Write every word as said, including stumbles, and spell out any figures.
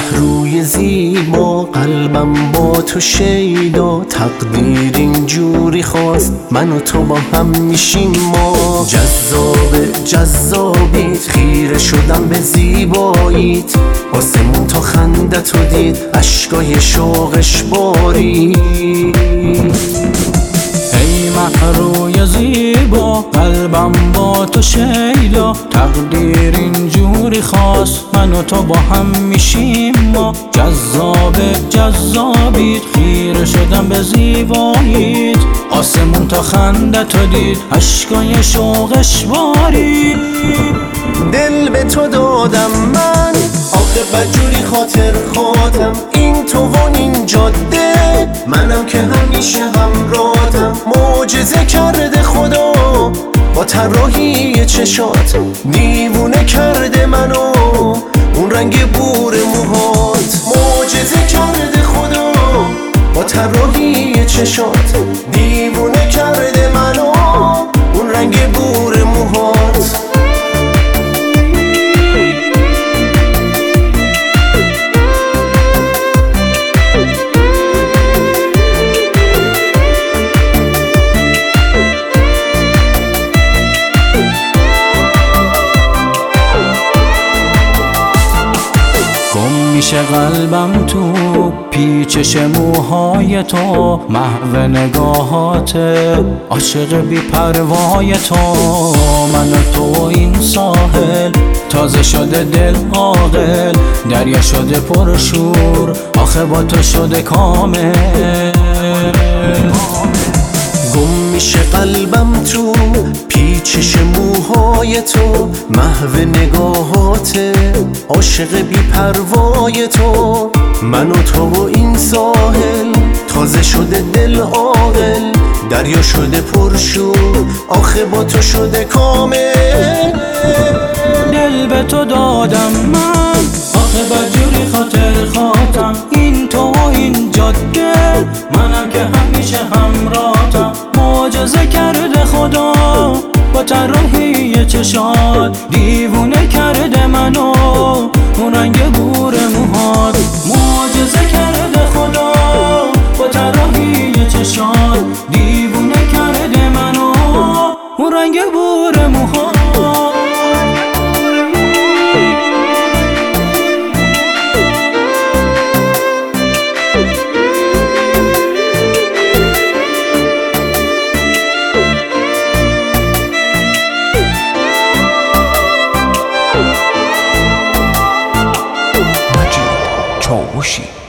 محروی زیبا قلبم با تو شیدا، تقدیر اینجوری خواست من و تو با هم میشیم ما. جذاب جذابیت، خیره شدم به زیباییت، آسمون تا خندتو دید اشکای شوقش باری. ای محروی زیبا قلبم با تو شیدا، تقدیر اینجوری خواست من و تو با هم میشیم ما. جذاب جذابیت، خیره شدم به زیباییت، آسمون تا خندتو دید اشکای شوقش باری. دل به تو دادم من، آخه بدجوری خاطر خاطم، این تو و این جاده، منم که همیشه همراهتم. معجزه کرده خدا با طراحی چشات، دیوونه کرده منو اون رنگ بور موهات. معجزه کرده خدا با طراحی چشات، دیوونه کرده منو اون رنگ بور موهات. میشه قلبم تو پیچش موهای تو، محو نگاهات عاشق بی پروای تو. من و تو این ساحل، تازه شده دل عاقل، دریا شده پرشور، آخه با تو شده کامل. گم میشه قلبم تو پیچش موهای تو، محو نگاهات عاشق بی پروای تو. من و تو و این ساحل، تازه شده دل عاقل، دریا شده پرشور، آخه با تو شده کامل. دل به تو دادم من، آخه بدجوری خاطر خاطم، این تو و این جاده، منم که همیشه همراهتم. معجزه کرده خدا با طراحی چشات، دیوونه کرده منو اون رنگ بور موهات. معجزه کرده خدا با طراحی چشات، دیوونه کرده منو اون رنگ بور موهات. چاوشی